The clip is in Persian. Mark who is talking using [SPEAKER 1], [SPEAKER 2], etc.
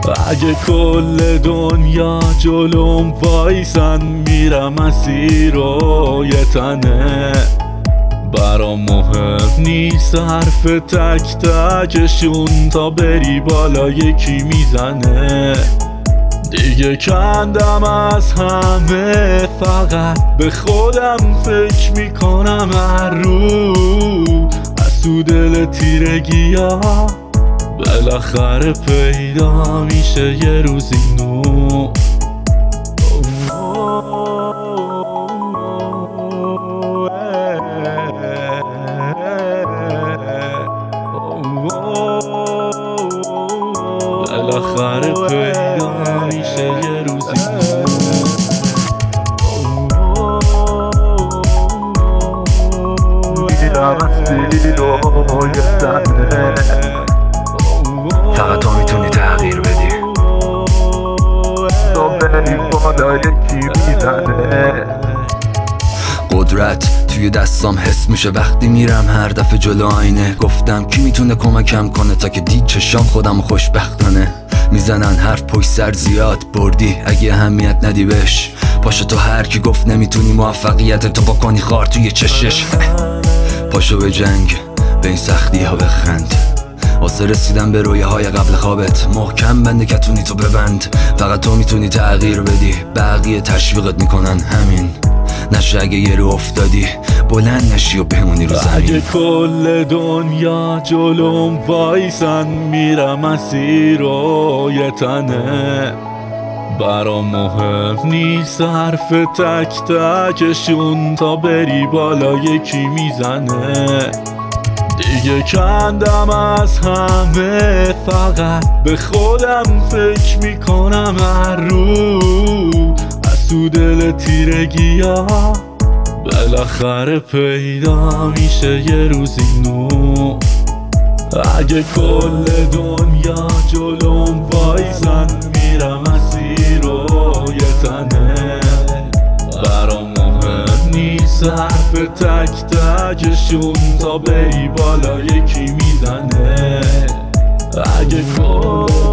[SPEAKER 1] اگه کل دنیا جلوم وایسن میرم مسیر و یه تنه برام مهم نیست حرف تک تکشون تا بری بالا یکی میزنه دیگه کندم از همه فقط به خودم فکر میکنم هر روز از تو دل تیرگی ها بالاخره پیدا میشه یه روزی نور بالاخره پیدا میشه یه روزی
[SPEAKER 2] فقط تو میتونی تغییر بدی
[SPEAKER 3] تو بری بالا یکی میزنه
[SPEAKER 2] قدرت توی دستام حس میشه وقتی میرم هر دفعه جلو آینه گفتم کی میتونه کمکم کنه تا که دید چشام خودم خوشبختانه میزنن حرف پشت سر زیاد بردی اگه اهمیت ندی بهش پاشو تو هر کی گفت نمیتونی موفقیت تو بکنی خار توی چشش پاشو به جنگ به این سختی ها بخند واسه رسیدن به رویاهای قبل خوابت محکم بند کتونی تو ببند فقط تو میتونی تغییر بدی بقیه تشویقت میکنن همین نشه اگه یه رو افتادی بلند نشی و بمونی رو زمین
[SPEAKER 1] اگه کل دنیا جلوم وایسن میرم مسیر و یه تنه برام مهم نیست حرف تک تکشون تا بری بالا یکی میزنه دیگه کندم از همه فقط به خودم فکر میکنم هر روز از تو دل تیرگی ها بالاخره پیدا میشه یه روزی نور اگه کل دنیا جلوم وایسن میرم مسیر و یه تنه برام مهم نیست حرف تک تکشون تا بری بالا یکی میزنه اگه کل